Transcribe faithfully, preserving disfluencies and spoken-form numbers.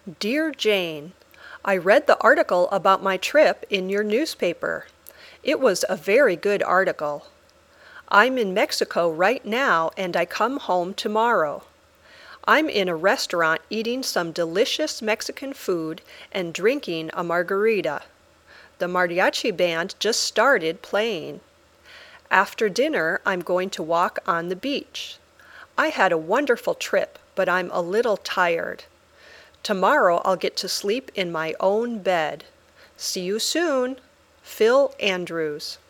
Dear Jane, I read the article about my trip in your newspaper. It was a very good article. I'm in Mexico right now and I come home tomorrow. I'm in a restaurant eating some delicious Mexican food and drinking a margarita. The mariachi band just started playing. After dinner, I'm going to walk on the beach. I had a wonderful trip, but I'm a little tired. Tomorrow I'll get to sleep in my own bed. See you soon. Phil Andrews.